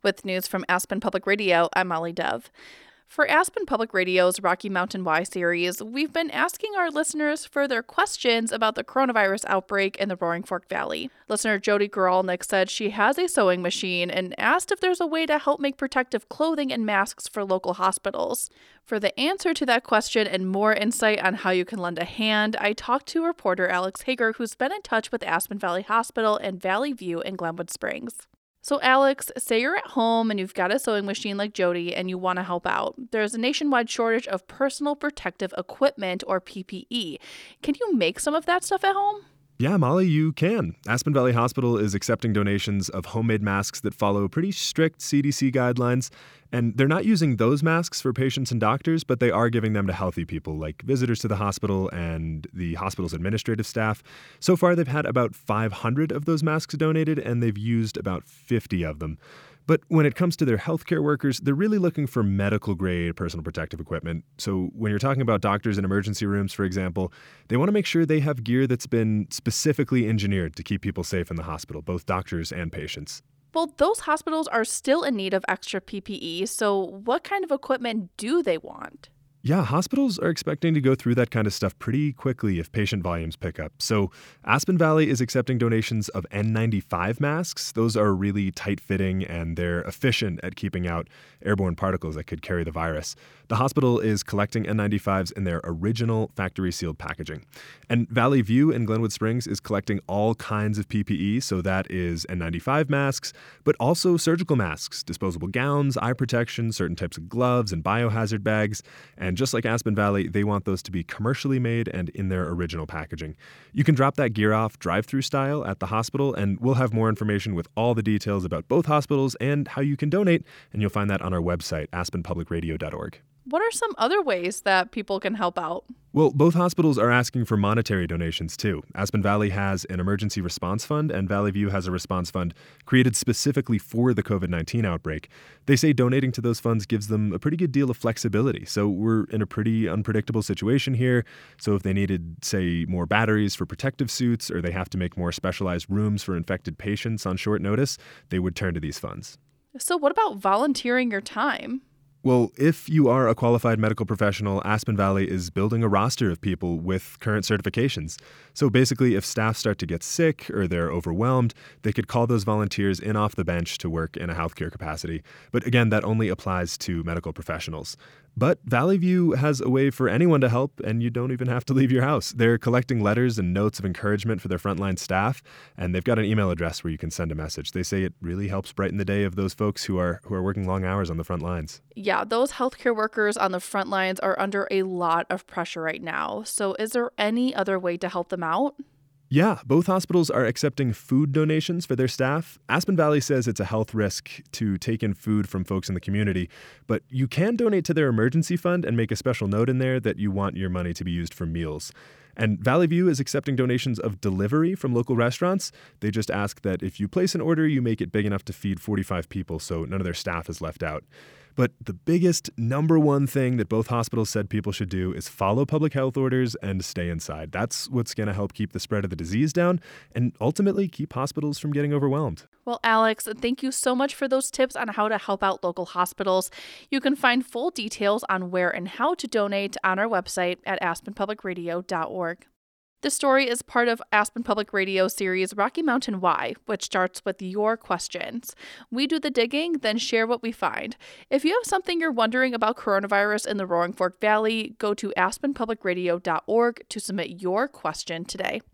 With news from Aspen Public Radio, I'm Molly Dove. For Aspen Public Radio's Rocky Mountain Y series, we've been asking our listeners for their questions about the coronavirus outbreak in the Roaring Fork Valley. Listener Jody Goralnik said she has a sewing machine and asked if there's a way to help make protective clothing and masks for local hospitals. For the answer to that question and more insight on how you can lend a hand, I talked to reporter Alex Hager, who's been in touch with Aspen Valley Hospital and Valley View in Glenwood Springs. So Alex, say you're at home and you've got a sewing machine like Jody and you want to help out. There's a nationwide shortage of personal protective equipment, or PPE. Can you make some of that stuff at home? Yeah, Molly, you can. Aspen Valley Hospital is accepting donations of homemade masks that follow pretty strict CDC guidelines. And they're not using those masks for patients and doctors, but they are giving them to healthy people like visitors to the hospital and the hospital's administrative staff. So far, they've had about 500 of those masks donated, and they've used about 50 of them. But when it comes to their healthcare workers, they're really looking for medical-grade personal protective equipment. So when you're talking about doctors in emergency rooms, for example, they want to make sure they have gear that's been specifically engineered to keep people safe in the hospital, both doctors and patients. Well, those hospitals are still in need of extra PPE, so what kind of equipment do they want? Yeah, hospitals are expecting to go through that kind of stuff pretty quickly if patient volumes pick up. So Aspen Valley is accepting donations of N95 masks. Those are really tight-fitting, and they're efficient at keeping out airborne particles that could carry the virus. The hospital is collecting N95s in their original factory-sealed packaging. And Valley View in Glenwood Springs is collecting all kinds of PPE, so that is N95 masks, but also surgical masks, disposable gowns, eye protection, certain types of gloves, and biohazard bags. And just like Aspen Valley, they want those to be commercially made and in their original packaging. You can drop that gear off drive-through style at the hospital, and we'll have more information with all the details about both hospitals and how you can donate, and you'll find that on our website, aspenpublicradio.org. What are some other ways that people can help out? Well, both hospitals are asking for monetary donations, too. Aspen Valley has an emergency response fund, and Valley View has a response fund created specifically for the COVID-19 outbreak. They say donating to those funds gives them a pretty good deal of flexibility. So we're in a pretty unpredictable situation here. So if they needed, say, more batteries for protective suits, or they have to make more specialized rooms for infected patients on short notice, they would turn to these funds. So what about volunteering your time? Well, if you are a qualified medical professional, Aspen Valley is building a roster of people with current certifications. So basically, if staff start to get sick or they're overwhelmed, they could call those volunteers in off the bench to work in a healthcare capacity. But again, that only applies to medical professionals. But Valley View has a way for anyone to help, and you don't even have to leave your house. They're collecting letters and notes of encouragement for their frontline staff, and they've got an email address where you can send a message. They say it really helps brighten the day of those folks who are working long hours on the front lines. Yeah, those healthcare workers on the front lines are under a lot of pressure right now. So is there any other way to help them out? Yeah, both hospitals are accepting food donations for their staff. Aspen Valley says it's a health risk to take in food from folks in the community, but you can donate to their emergency fund and make a special note in there that you want your money to be used for meals. And Valley View is accepting donations of delivery from local restaurants. They just ask that if you place an order, you make it big enough to feed 45 people so none of their staff is left out. But the biggest, number one thing that both hospitals said people should do is follow public health orders and stay inside. That's what's going to help keep the spread of the disease down and ultimately keep hospitals from getting overwhelmed. Well, Alex, thank you so much for those tips on how to help out local hospitals. You can find full details on where and how to donate on our website at aspenpublicradio.org. This story is part of Aspen Public Radio series Rocky Mountain Y, which starts with your questions. We do the digging, then share what we find. If you have something you're wondering about coronavirus in the Roaring Fork Valley, go to aspenpublicradio.org to submit your question today.